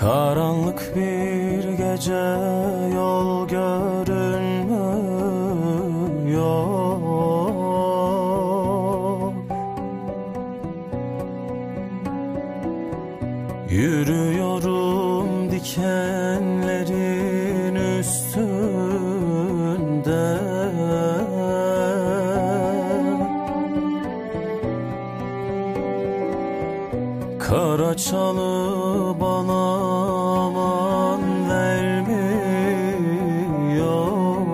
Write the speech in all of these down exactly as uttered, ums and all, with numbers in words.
Karanlık bir gece, yol görünmüyor. Yürüyorum dikenlerin üstünde. Kara çalı bana aman vermiyor.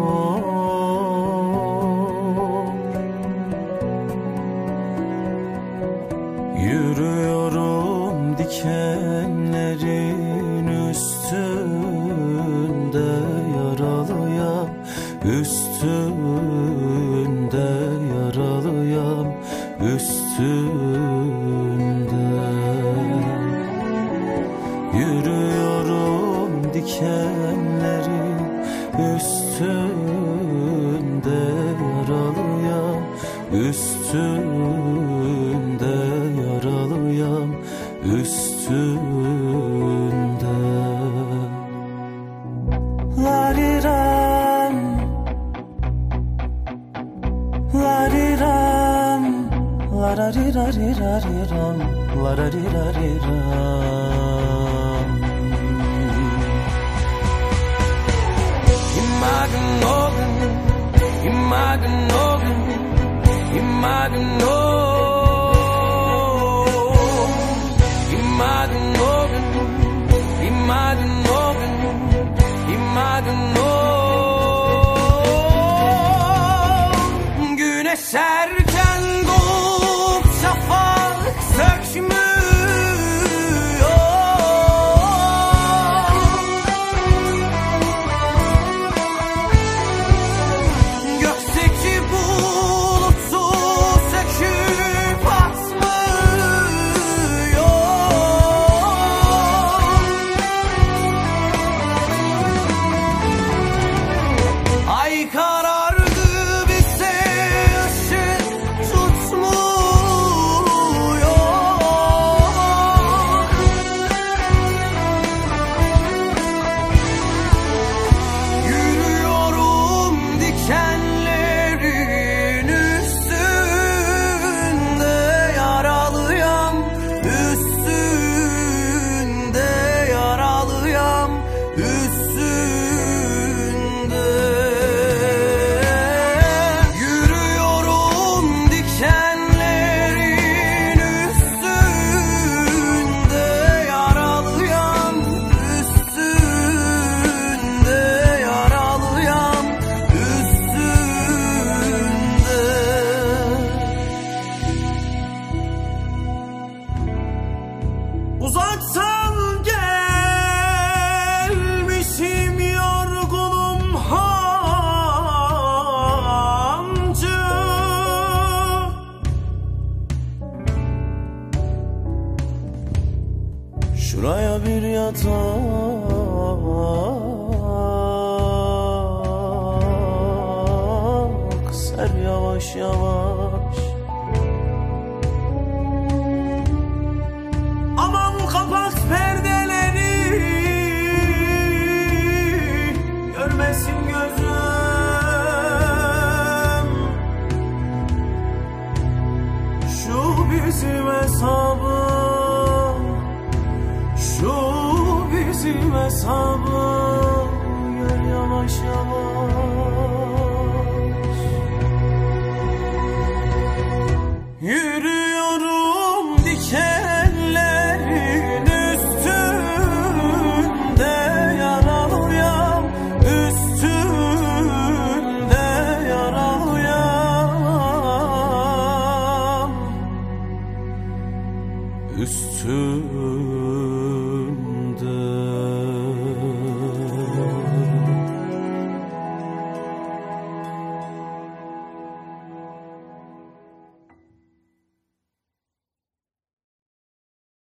Yürüyorum dikenlerin üstünde, yaralıyam üstünde, yaralıyam üstünde. Yürüyorum dikenlerin üstünde, yaralıyam üstünde, yaralıyam üstünde. Lariram, lariram, lararirirariram, lararirirariram. Imaginogen, imaginogen, imaginogen, imaginogen, imaginogen, imaginogen. Güneş erken doğup şafak sökmüyor. Uzaktan gelmişim yorgunum hancı. Şuraya bir yatak ser yavaş yavaş.